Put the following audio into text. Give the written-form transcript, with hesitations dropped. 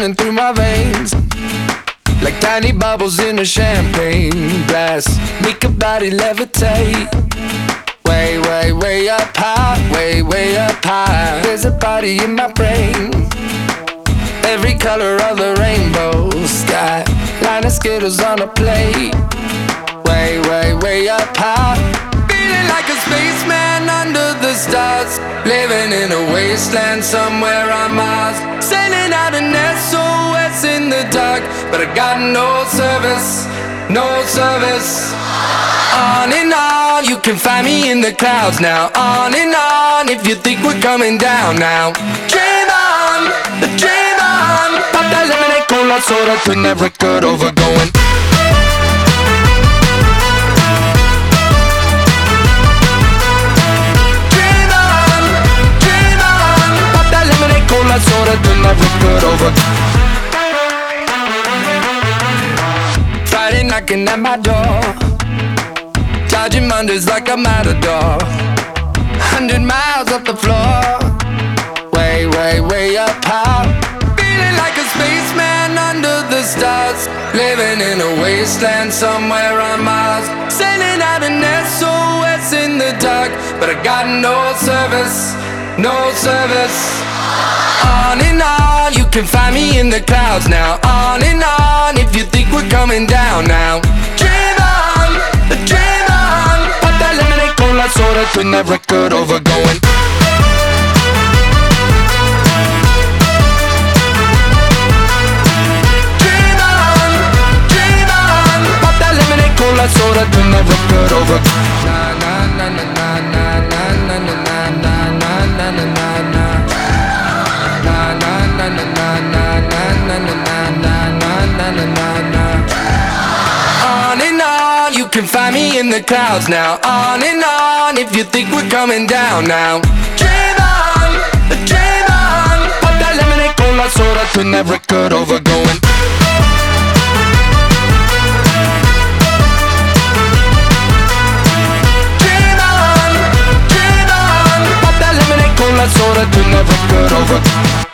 running through my veins, like tiny bubbles in a champagne glass. Make a body levitate, way, way, way up high, way, way up high. There's a party in my brain, every color of the rainbow sky. Line of Skittles on a plate, way, way, way up high. Feeling like a spaceman under the stars, living in a wasteland somewhere on Mars. Sending out an SOS in the dark, but I got no service, no service. On and on, you can find me in the clouds now. On and on, if you think we're coming down now. Dream on, dream on. Pop that lemonade con la soda, turn that record over going. Dream on, dream on. Pop that lemonade con la soda, turn that record over. Friday knocking at my door, dodging Mondays like a matador. 100 miles off the floor, way, way, way up high. Feeling like a spaceman under the stars, living in a wasteland somewhere on Mars. Sending out an SOS in the dark, but I got no service, no service. On and on, you can find me in the clouds now. On and on, if you think we're coming down now. Dream on, dream on. Pop that lemonade con la soda, turn that record over going. Dream on, dream on. Pop that lemonade con la soda, turn that record over. Na na na na na na na na na na na na na na. Na na na na na na na na na na na na. On and on, you can find me in the clouds now. On and on, if you think we're coming down now. Dream on, dream on. Pop that lemonade con la soda, turn that record over going. Dream on, dream on. Pop that lemonade con la soda, turn that record over.